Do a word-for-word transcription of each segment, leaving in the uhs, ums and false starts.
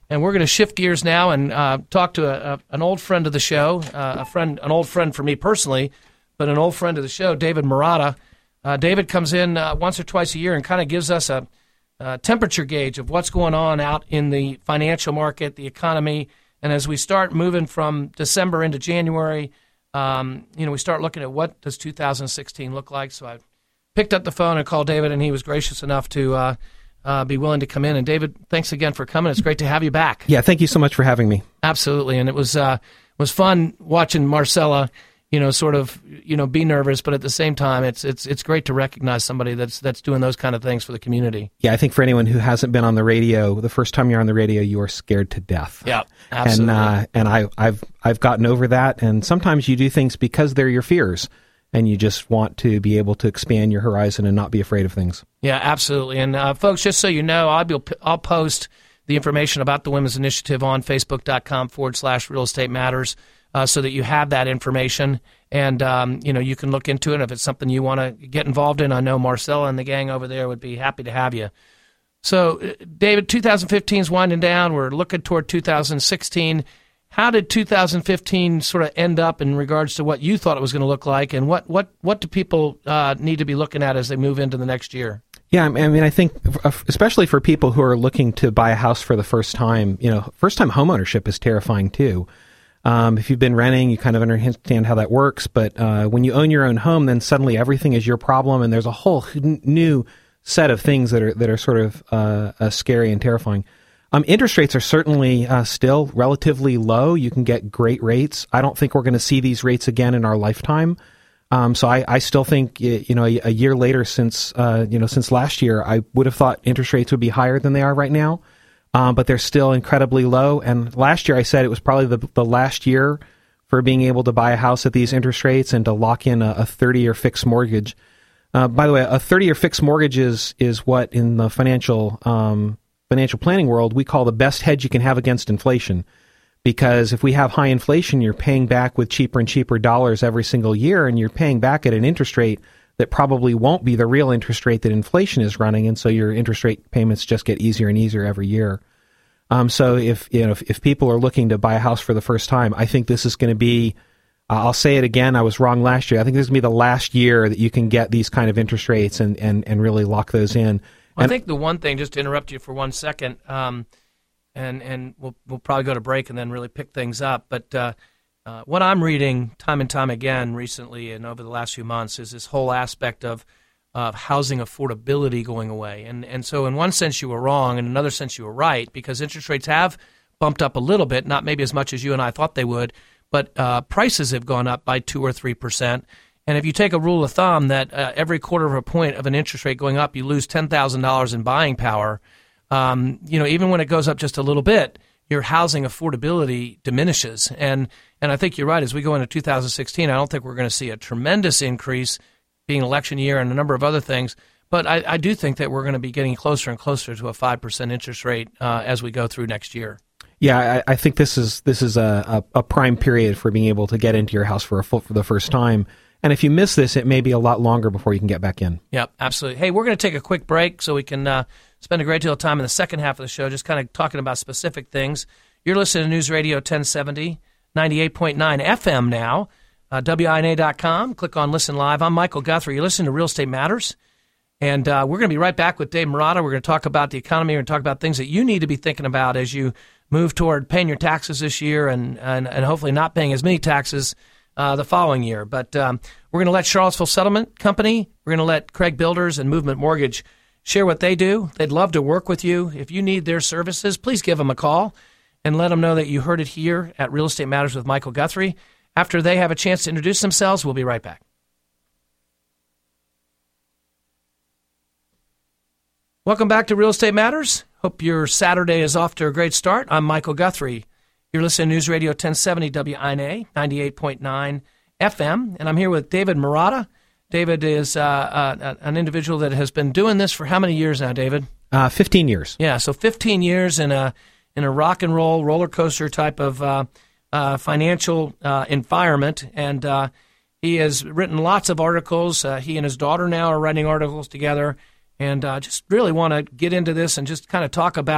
And we're going to shift gears now and uh, talk to a, a, an old friend of the show, uh, a friend, an old friend for me personally, but an old friend of the show, David Marotta. Uh, David comes in uh, once or twice a year and kind of gives us a, a temperature gauge of what's going on out in the financial market, the economy. And as we start moving from December into January, um, you know, we start looking at what does two thousand sixteen look like. So I picked up the phone and called David, and he was gracious enough to uh, uh, be willing to come in. And David, thanks again for coming. It's great to have you back. Yeah, thank you so much for having me. Absolutely, and it was uh, was fun watching Marcella, you know, sort of, you know, be nervous, but at the same time, it's it's it's great to recognize somebody that's that's doing those kind of things for the community. Yeah, I think for anyone who hasn't been on the radio, the first time you're on the radio, you are scared to death. Yeah, absolutely. And uh, and I I've I've gotten over that. And sometimes you do things because they're your fears, and you just want to be able to expand your horizon and not be afraid of things. Yeah, absolutely. And uh, folks, just so you know, I'll be I'll post the information about the Women's Initiative on Facebook.com forward slash Real Estate Matters. Uh, so that you have that information, and um, you know, you can look into it if it's something you want to get involved in. I know Marcella and the gang over there would be happy to have you. So, uh, David, two thousand fifteen is winding down. We're looking toward two thousand sixteen. How did two thousand fifteen sort of end up in regards to what you thought it was going to look like, and what what what do people uh, need to be looking at as they move into the next year? Yeah, I mean, I think especially for people who are looking to buy a house for the first time, you know, first-time homeownership is terrifying too. Um, if you've been renting, you kind of understand how that works. But uh, when you own your own home, then suddenly everything is your problem, and there's a whole n- new set of things that are that are sort of uh, uh, scary and terrifying. Um, interest rates are certainly uh, still relatively low. You can get great rates. I don't think we're going to see these rates again in our lifetime. Um, so I, I still think, you know, a, a year later since uh, you know since last year, I would have thought interest rates would be higher than they are right now. Um, but they're still incredibly low. And last year I said it was probably the, the last year for being able to buy a house at these interest rates and to lock in a, a thirty-year fixed mortgage. Uh, by the way, a thirty-year fixed mortgage is, is what in the financial um, financial planning world we call the best hedge you can have against inflation. Because if we have high inflation, you're paying back with cheaper and cheaper dollars every single year, and you're paying back at an interest rate that probably won't be the real interest rate that inflation is running, and so your interest rate payments just get easier and easier every year. Um, so if you know if, if people are looking to buy a house for the first time, I think this is going to be. Uh, I'll say it again. I was wrong last year. I think this is going to be the last year that you can get these kind of interest rates and and, and really lock those in. Well, and, I think the one thing, just to interrupt you for one second, um, and and we'll we'll probably go to break and then really pick things up, but. Uh, Uh, what I'm reading time and time again recently and over the last few months is this whole aspect of uh, housing affordability going away. And and so in one sense you were wrong, in another sense you were right, because interest rates have bumped up a little bit, not maybe as much as you and I thought they would, but uh, prices have gone up by two or three percent. And if you take a rule of thumb that uh, every quarter of a point of an interest rate going up, you lose ten thousand dollars in buying power, um, you know, even when it goes up just a little bit, your housing affordability diminishes. And and I think you're right. As we go into two thousand sixteen, I don't think we're going to see a tremendous increase, being election year and a number of other things. But I, I do think that we're going to be getting closer and closer to a five percent interest rate uh, as we go through next year. Yeah, I, I think this is this is a, a, a prime period for being able to get into your house for a full, for the first time. And if you miss this, it may be a lot longer before you can get back in. Yep, absolutely. Hey, we're going to take a quick break so we can uh, spend a great deal of time in the second half of the show just kind of talking about specific things. You're listening to News Radio ten seventy, ninety-eight point nine F M now, uh, W I N A dot com. Click on Listen Live. I'm Michael Guthrie. You're listening to Real Estate Matters. And uh, we're going to be right back with Dave Marotta. We're going to talk about the economy. We're going to talk about things that you need to be thinking about as you move toward paying your taxes this year and, and, and hopefully not paying as many taxes uh, the following year. But um, we're going to let Charlottesville Settlement Company, we're going to let Craig Builders and Movement Mortgage share what they do. They'd love to work with you. If you need their services, please give them a call and let them know that you heard it here at Real Estate Matters with Michael Guthrie. After they have a chance to introduce themselves, we'll be right back. Welcome back to Real Estate Matters. Hope your Saturday is off to a great start. I'm Michael Guthrie. You're listening to News Radio ten seventy W I N A, ninety-eight point nine F M, and I'm here with David Marotta. David is uh, uh, an individual that has been doing this for how many years now, David? Uh, fifteen years. Yeah, so fifteen years in a in a rock and roll roller coaster type of uh, uh, financial uh, environment, and uh, he has written lots of articles. Uh, he and his daughter now are writing articles together. And uh, just really want to get into this and just kind of talk about,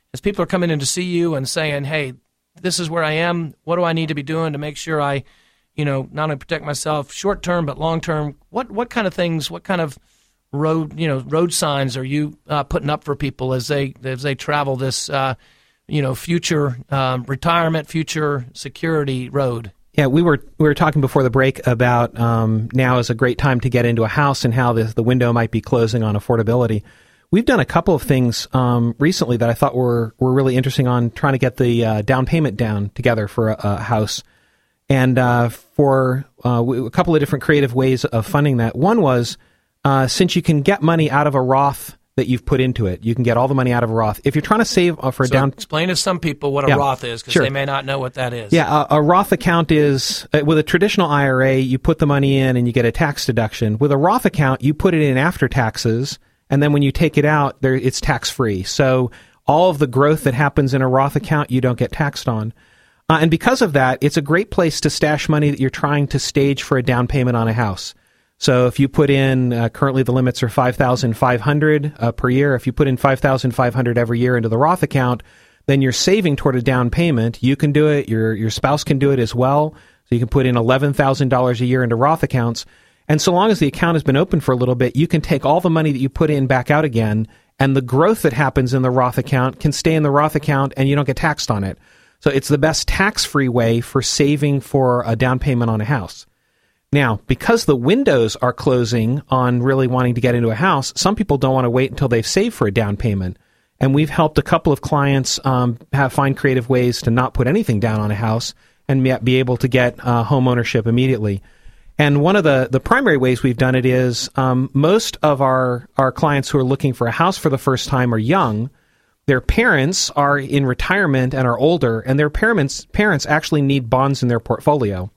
as people are coming in to see you and saying, hey, this is where I am, what do I need to be doing to make sure I, you know, not only protect myself short term but long term, what what kind of things, what kind of road, you know, road signs are you uh, putting up for people as they as they travel this, uh, you know, future um, retirement, future security road? Yeah, we were we were talking before the break about um, now is a great time to get into a house and how the the window might be closing on affordability. We've done a couple of things um, recently that I thought were were really interesting on trying to get the uh, down payment down together for a, a house, and uh, for uh, a couple of different creative ways of funding that. One was uh, since you can get money out of a Roth that you've put into it, you can get all the money out of a Roth. If you're trying to save uh, for a so down, explain to some people what a yeah, Roth is, because sure. they may not know what that is. Yeah, a, a Roth account is uh, with a traditional I R A, you put the money in and you get a tax deduction. With a Roth account, you put it in after taxes, and then when you take it out, there it's tax free. So all of the growth that happens in a Roth account, you don't get taxed on. Uh, and because of that, it's a great place to stash money that you're trying to stage for a down payment on a house. So if you put in, uh, currently the limits are five thousand five hundred dollars uh, per year. If you put in five thousand five hundred dollars every year into the Roth account, then you're saving toward a down payment. You can do it. Your your spouse can do it as well. So you can put in eleven thousand dollars a year into Roth accounts. And so long as the account has been open for a little bit, you can take all the money that you put in back out again, and the growth that happens in the Roth account can stay in the Roth account, and you don't get taxed on it. So it's the best tax-free way for saving for a down payment on a house. Now, because the windows are closing on really wanting to get into a house, some people don't want to wait until they've saved for a down payment. And we've helped a couple of clients um, have find creative ways to not put anything down on a house and yet be able to get uh, home ownership immediately. And one of the, the primary ways we've done it is um, most of our, our clients who are looking for a house for the first time are young. Their parents are in retirement and are older, and their parents parents actually need bonds in their portfolio.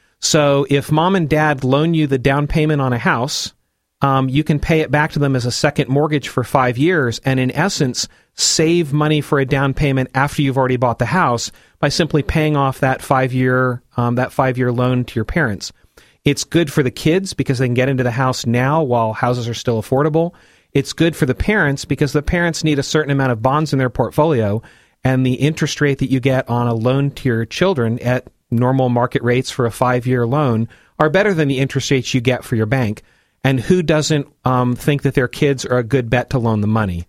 So if mom and dad loan you the down payment on a house, um, you can pay it back to them as a second mortgage for five years and in essence save money for a down payment after you've already bought the house by simply paying off that five-year um, that five-year loan to your parents. It's good for the kids because they can get into the house now while houses are still affordable. It's good for the parents because the parents need a certain amount of bonds in their portfolio, and the interest rate that you get on a loan to your children at normal market rates for a five-year loan are better than the interest rates you get for your bank. And who doesn't um, think that their kids are a good bet to loan the money?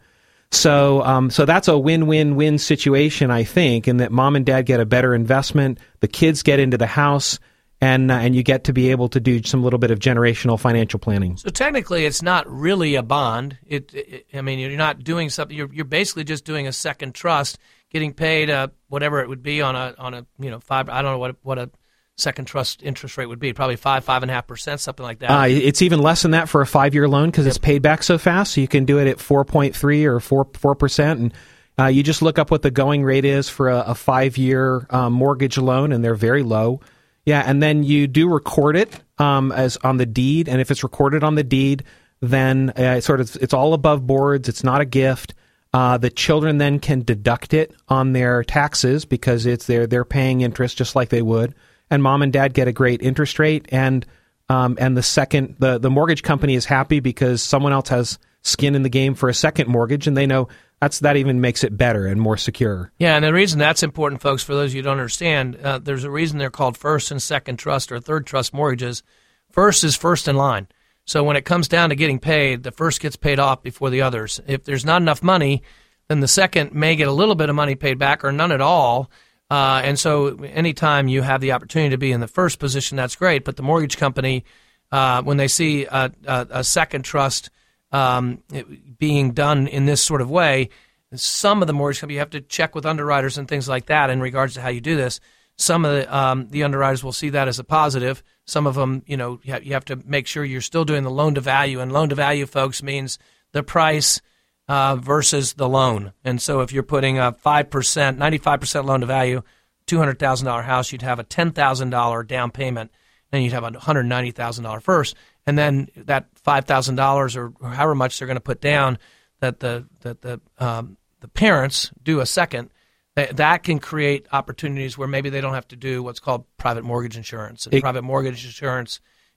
So um, so that's a win-win-win situation, I think, in that mom and dad get a better investment, the kids get into the house, and uh, and you get to be able to do some little bit of generational financial planning. So technically, it's not really a bond. It, it I mean, you're not doing something. You're you're basically just doing a second trust, getting paid uh, whatever it would be on a on a you know five. I don't know what what a second trust interest rate would be. Probably five five and a half percent, something like that. Uh, it's even less than that for a five year loan because yep. it's paid back so fast. So you can do it at four point three or four four percent, and uh, you just look up what the going rate is for a, a five year um, mortgage loan, and they're very low. Yeah, and then you do record it um, as on the deed, and if it's recorded on the deed, then uh, it's sort of it's all above boards. It's not a gift. Uh, the children then can deduct it on their taxes because it's they're they're paying interest just like they would, and mom and dad get a great interest rate, and um, and the second the the mortgage company is happy because someone else has skin in the game for a second mortgage, and they know that's that even makes it better and more secure. Yeah, and the reason that's important, folks, for those of you who don't understand, uh, there's a reason they're called first and second trust or third trust mortgages. First is first in line. So when it comes down to getting paid, the first gets paid off before the others. If there's not enough money, then the second may get a little bit of money paid back or none at all. Uh, and so anytime you have the opportunity to be in the first position, that's great. But the mortgage company, uh, when they see a, a, a second trust Um, it, being done in this sort of way, some of the mortgage company, you have to check with underwriters and things like that in regards to how you do this. Some of the, um, the underwriters will see that as a positive. Some of them, you know, you have, you have to make sure you're still doing the loan to value, and loan to value, folks, means the price uh, versus the loan. And so if you're putting a five percent, ninety-five percent loan to value, two hundred thousand dollars house, you'd have a ten thousand dollars down payment, and you'd have a one hundred ninety thousand dollars first. And then that five thousand dollars or however much they're going to put down, that the that the um, the parents do a second, that, that can create opportunities where maybe they don't have to do what's called private mortgage insurance. And it, private mortgage insurance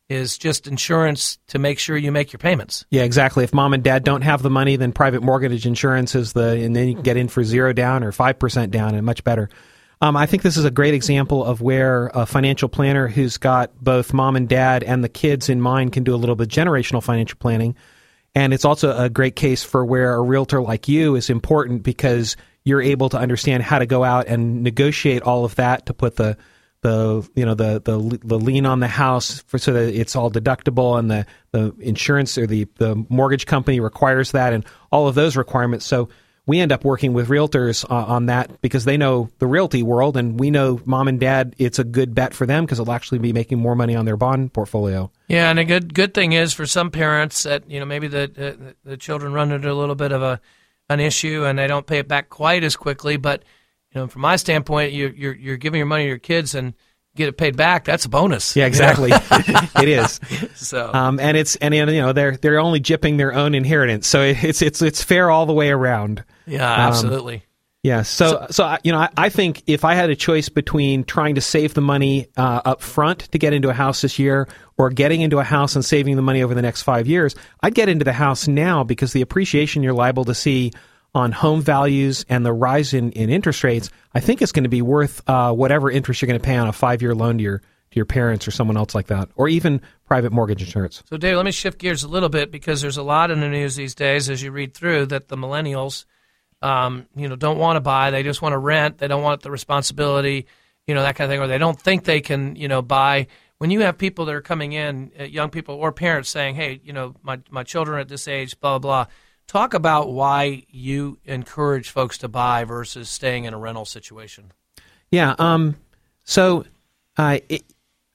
is just insurance to make sure you make your payments. Yeah, exactly. If mom and dad don't have the money, then private mortgage insurance is the, and then you can get in for zero down or five percent down and much better. Um, I think this is a great example of where a financial planner who's got both mom and dad and the kids in mind can do a little bit of generational financial planning. And it's also a great case for where a realtor like you is important because you're able to understand how to go out and negotiate all of that to put the the you know the the the lien on the house for so that it's all deductible, and the, the insurance or the, the mortgage company requires that, and all of those requirements. So we end up working with realtors uh, on that because they know the realty world, and we know mom and dad, it's a good bet for them because they'll actually be making more money on their bond portfolio. Yeah, and a good good thing is for some parents that, you know, maybe the the, the children run into a little bit of a an issue and they don't pay it back quite as quickly, but you know, from my standpoint, you're, you're you're giving your money to your kids and get it paid back. That's a bonus. Yeah, exactly. It is. So, um, and it's and you know they're they're only gypping their own inheritance, so it's it's it's fair all the way around. Yeah, absolutely. Um, yeah. So so, so you know, I, I think if I had a choice between trying to save the money uh, up front to get into a house this year, or getting into a house and saving the money over the next five years, I'd get into the house now because the appreciation you're liable to see on home values and the rise in, in interest rates, I think it's going to be worth uh, whatever interest you're going to pay on a five-year loan to your to your parents or someone else like that, or even private mortgage insurance. So, Dave, let me shift gears a little bit because there's a lot in the news these days as you read through that the millennials, um, you know, don't want to buy. They just want to rent. They don't want the responsibility, you know, that kind of thing, or they don't think they can, you know, buy. When you have people that are coming in, uh, young people or parents saying, hey, you know, my, my children are at this age, blah, blah, blah. Talk about why you encourage folks to buy versus staying in a rental situation. Yeah. Um, so uh, it,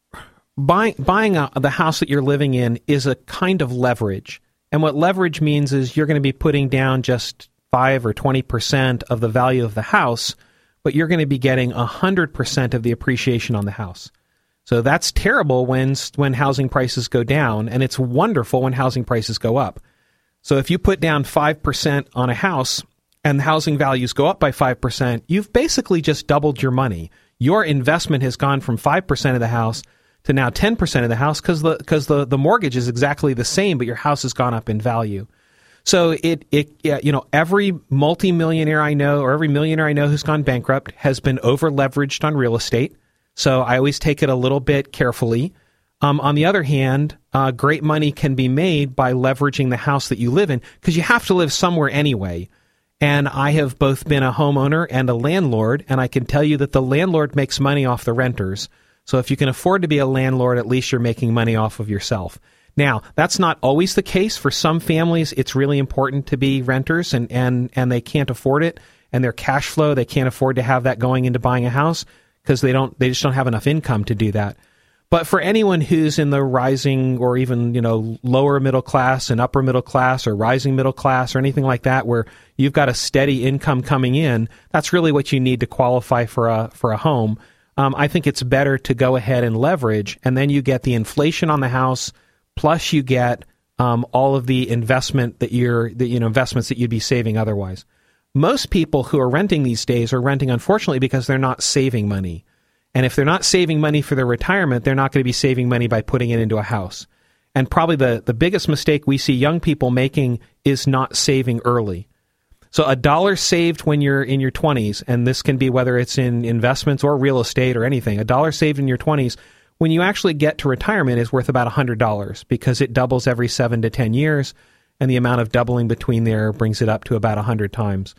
buying buying a, the house that you're living in is a kind of leverage. And what leverage means is you're going to be putting down just five or twenty percent of the value of the house, but you're going to be getting one hundred percent of the appreciation on the house. So that's terrible when when housing prices go down, and it's wonderful when housing prices go up. So if you put down five percent on a house and housing values go up by five percent, you've basically just doubled your money. Your investment has gone from five percent of the house to now ten percent of the house because the, because the, the mortgage is exactly the same, but your house has gone up in value. So it, it yeah, you know, every multimillionaire I know or every millionaire I know who's gone bankrupt has been over-leveraged on real estate. So I always take it a little bit carefully. Um, on the other hand, uh, great money can be made by leveraging the house that you live in because you have to live somewhere anyway. And I have both been a homeowner and a landlord, and I can tell you that the landlord makes money off the renters. So if you can afford to be a landlord, at least you're making money off of yourself. Now, that's not always the case. For some families, it's really important to be renters, and, and, and they can't afford it. And their cash flow, they can't afford to have that going into buying a house because they don't, they just don't have enough income to do that. But for anyone who's in the rising or even, you know, lower middle class and upper middle class or rising middle class or anything like that, where you've got a steady income coming in, that's really what you need to qualify for a for a home. Um, I think it's better to go ahead and leverage, and then you get the inflation on the house, plus you get um, all of the investment that you're, the, you know, investments that you'd be saving otherwise. Most people who are renting these days are renting, unfortunately, because they're not saving money. And if they're not saving money for their retirement, they're not going to be saving money by putting it into a house. And probably the, the biggest mistake we see young people making is not saving early. So a dollar saved when you're in your twenties, and this can be whether it's in investments or real estate or anything, a dollar saved in your twenties, when you actually get to retirement is worth about one hundred dollars because it doubles every seven to ten years, and the amount of doubling between there brings it up to about one hundred times.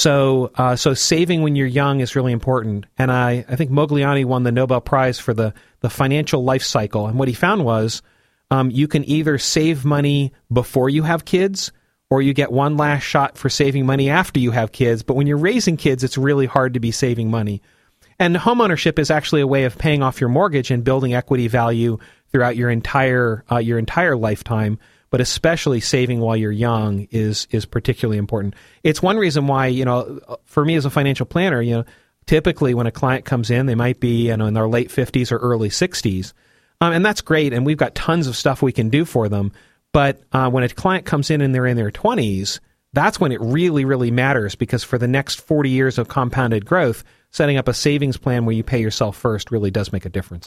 So uh, so saving when you're young is really important. And I, I think Mogliani won the Nobel Prize for the, the financial life cycle. And what he found was um, you can either save money before you have kids, or you get one last shot for saving money after you have kids. But when you're raising kids, it's really hard to be saving money. And homeownership is actually a way of paying off your mortgage and building equity value throughout your entire uh, your entire lifetime. But especially saving while you're young is is particularly important. It's one reason why, you know, for me as a financial planner, you know, typically when a client comes in, they might be, you know, in their late fifties or early sixties. Um, and that's great, and we've got tons of stuff we can do for them. But uh, when a client comes in and they're in their twenties, that's when it really, really matters, because for the next forty years of compounded growth, setting up a savings plan where you pay yourself first really does make a difference.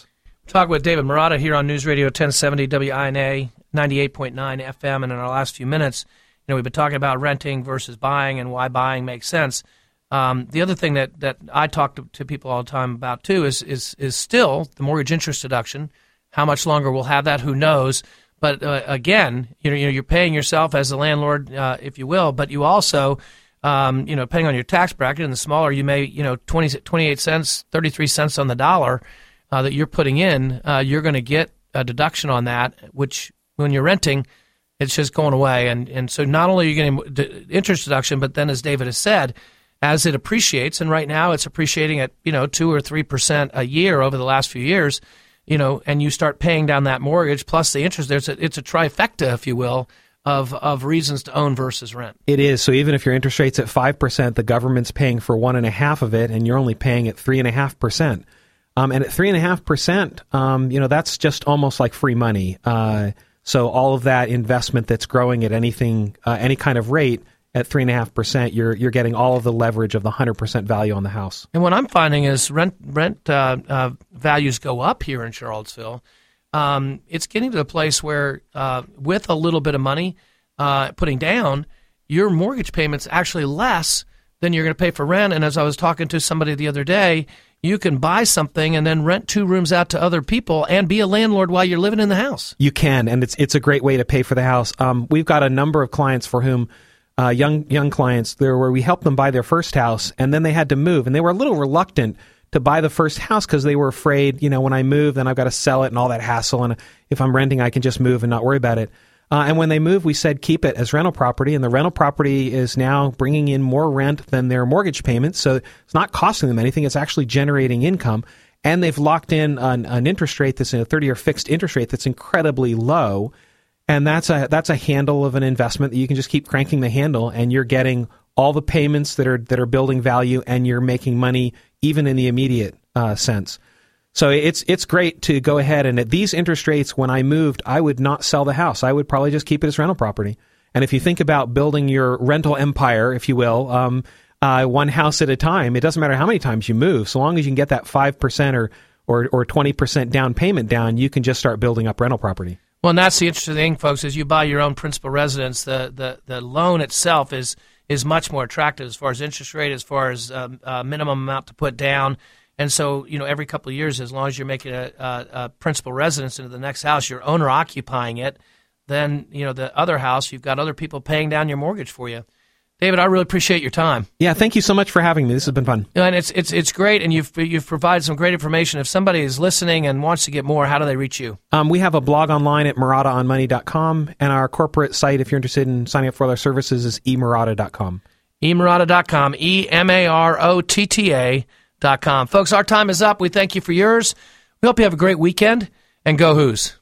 Talk with David Marotta here on News Radio ten seventy W I N A, ninety-eight point nine F M, and in our last few minutes, you know, we've been talking about renting versus buying and why buying makes sense. Um, the other thing that, that I talk to, to people all the time about too is is is still the mortgage interest deduction. How much longer we'll have that, who knows? But uh, again, you know, you're paying yourself as a landlord, uh, if you will, but you also, um, you know, depending on your tax bracket, and the smaller you may, you know, twenty, twenty-eight cents, thirty-three cents on the dollar uh, that you're putting in, uh, you're going to get a deduction on that, which when you're renting, it's just going away. And, and so not only are you getting d- interest deduction, but then as David has said, as it appreciates, and right now it's appreciating at, you know, two or three percent a year over the last few years, you know, and you start paying down that mortgage plus the interest, there's a, it's a trifecta, if you will, of of reasons to own versus rent. It is. So even if your interest rate's at five percent, the government's paying for one and a half of it, and you're only paying at three and a half percent. Um, and at three and a half percent, um, you know, that's just almost like free money. Uh, so all of that investment that's growing at anything, uh, any kind of rate at three and a half percent, you're you're getting all of the leverage of the hundred percent value on the house. And what I'm finding is rent rent uh, uh, values go up here in Charlottesville. Um, it's getting to a place where, uh, with a little bit of money uh, putting down, your mortgage payment's actually less than you're going to pay for rent. And as I was talking to somebody the other day, you can buy something and then rent two rooms out to other people and be a landlord while you're living in the house. You can, and it's it's a great way to pay for the house. Um, we've got a number of clients for whom, uh, young young clients, there where we helped them buy their first house, and then they had to move, and they were a little reluctant to buy the first house because they were afraid, you know, when I move, then I've got to sell it and all that hassle, and if I'm renting, I can just move and not worry about it. Uh, and when they moved, we said keep it as rental property, and the rental property is now bringing in more rent than their mortgage payments, so it's not costing them anything. It's actually generating income, and they've locked in an, an interest rate that's a thirty-year fixed interest rate that's incredibly low, and that's a that's a handle of an investment that you can just keep cranking the handle, and you're getting all the payments that are that are building value, and you're making money even in the immediate uh, sense. So it's it's great to go ahead, and at these interest rates, when I moved, I would not sell the house. I would probably just keep it as rental property. And if you think about building your rental empire, if you will, um, uh, one house at a time, it doesn't matter how many times you move. So long as you can get that five percent or, or, or twenty percent down payment down, you can just start building up rental property. Well, and that's the interesting thing, folks, is you buy your own principal residence, the, the, the loan itself is is much more attractive as far as interest rate, as far as um, uh, minimum amount to put down. And so, you know, every couple of years, as long as you're making a, a, a principal residence into the next house, you're owner occupying it, then, you know, the other house, you've got other people paying down your mortgage for you. David, I really appreciate your time. Yeah, thank you so much for having me. This has been fun. You know, and it's it's it's great, and you've you've provided some great information. If somebody is listening and wants to get more, how do they reach you? Um, we have a blog online at marotta on money dot com, and our corporate site, if you're interested in signing up for other services, is e marotta dot com. e marotta dot com, E M A R O T T A dot com. Folks, our time is up. We thank you for yours. We hope you have a great weekend, and go Hoos.